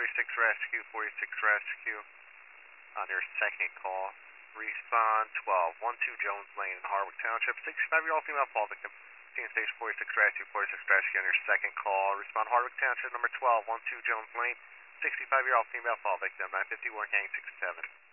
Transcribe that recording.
46 rescue, 46 rescue. On your second call, respond 1212 Jones Lane, Harwick Township. 65-year-old female fall victim. Seen station 46 rescue, 46 rescue on your second call. Respond Harwick Township, number 1212 Jones Lane. 65-year-old female fall victim. 951 gang 67.